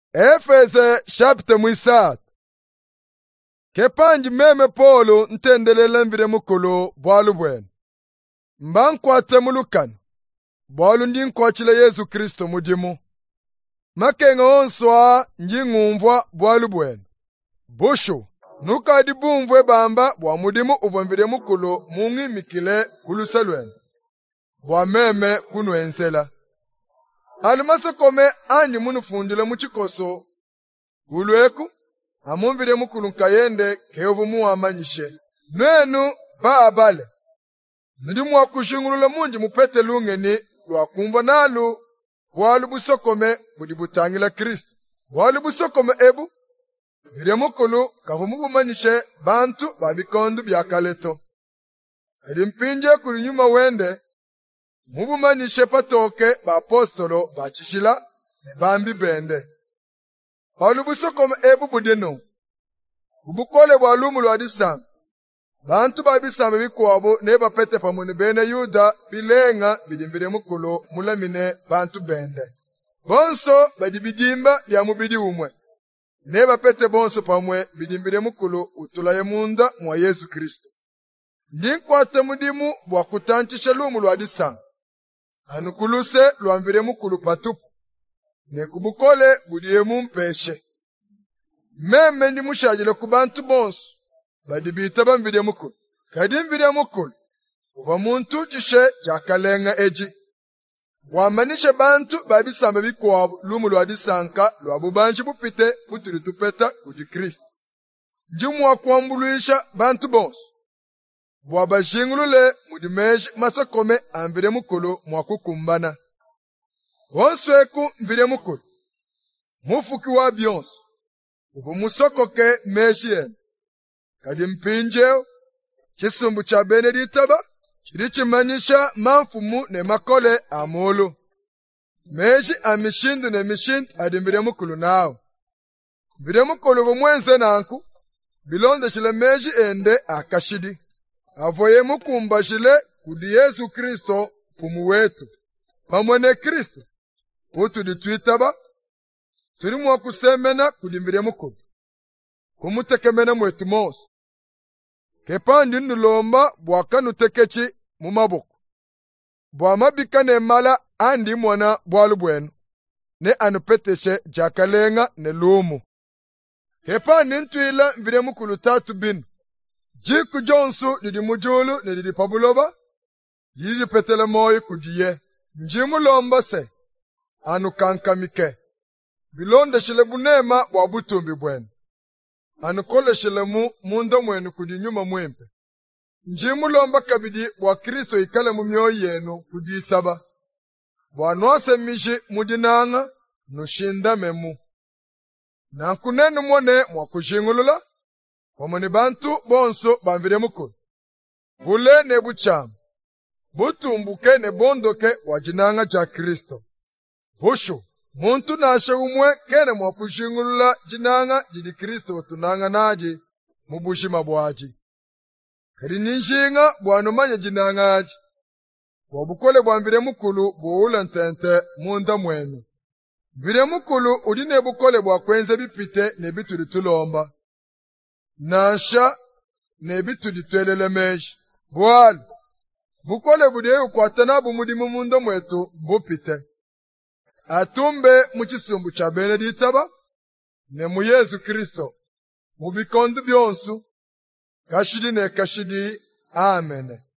Efeze chapter mwisatu. Kepanji meme Polo ntendelela mvire mukulu bwalu bwene. Mbankwate mulukani. Bwalu ndi nkwachile Yesu Kristo mudimu. Makenga onswa njingumvwa bwalu bwene. Bushu, nukadi bumvwe bamba bwa mudimu uvamvire mukulu mungimikile kuluselwene. Bwa meme kunwensela. Alimasokome andi munufundile muchikoso kulweku amumvire mukulu nkayende keovu muwamanyishe nwenu baabale ndi mwakushingulula munji mupete lungeni lwakumva nalu bwalu busokome budi butangila Kristo bwalu busokome ebu vire mukulu kavu mubumanyishe bantu babikondu byakaleto edi mpinje kuli nyuma wende mubumanyishe patoke ba apostolo bachishila ne bambi bende. Bwalu busokome ebu budino. Ubukole bwalumu lwadisamba. Bantu babisamba bikwabo ne bapete pamwe bene Yuda bilenga bidimbire mukulu mulamine bantu bende. Bonso badibidimba bya mubidi umwe. Ne bapete bonso pamwe bidimbire mukulu utulaye munda mwa Yesu Kristo. Ndinkwate mudimu bwa kutanchisha lumu lwadisamba. Anukuluse lwamvire mukulu patupu. Nekubukole budiye mumpeshe. Meme ndi mushajile kubantu bonso. Badibita bamvire mukulu. Kadi mvire mukulu. Uva muntu chishe chakalenga eji. Wamanishe bantu babisamba bikwabu lumu lwadisanka lwabubanji bupite butulitupeta kudi Kristo. Njimu wakuambuluisha bantu bonso. Bwabashingulule mudimeji masakome amvire mukulu mwakukumbana. Wonsweku mvire mukulu. Mufuki wa byonso. Uvu musokoke meji ene. Kadi mpinjeo. Chisumbu cha Beneditaba. Chirichimanyisha manfumu ne makole amolo. Meji amishindu ne mishindu adi mvire mukulu nao. Mvire mukulu vumwenze nanku. Bilonde chile meji ende akashidi. Avoye mukumba chile kudi Yesu Kristo fumu wetu. Pamwene Kristo. Utu ditwitaba. Turimu wa kusemena kudimbire mukulu. Kumutekemena mwetu mosu. Kepandi nulomba bwakanu tekechi mumaboko. Bwamabika ne mala andi mwana bwalu bwenu. Ne anupeteshe jakalenga ne lumu. Kepandi ntwila mvire mukulu tatu binu. Jiku jonsu didi mujulu ne didi pabuloba. Yidi petele moyi kudiye. Njimu lomba se. Anu kankamike. Bilonde shile bunema wabutumbi bwenu. Anu kole shile munda mwenu kudi nyuma mwempe. Njimu lomba kabidi wa Kristo ikale mumyo yenu kudi itaba. Wanwase mishi mudinanga nushinda memu. Nankunenu mwone mwakushingulula. Wamoni bantu bonso bamvire mukulu. Bule ne buchamu. Butumbuke ne bondoke wajinanga ja Kristo. Bushu, muntu nashe umwe kene mwakushingulula jinanga jidi Kristo tunanga naji mubushima bwaji. Kari ninshinga bwanumanya jinanga aji. Wabukole bwamvire mukulu buula ntente munda mwenu. Mvire mukulu udine bukole bwakwenze bipite ne bituli tulomba. Nasha ne bituli twelele meji. Bwali. Bukole budiye ukwatana bumudimu munda mwetu bupite. Atumbe muchisumbu cha Beneditaba ne mu Yesu Kristo mubikondu byonsu kashidi ne kashidi. Amen.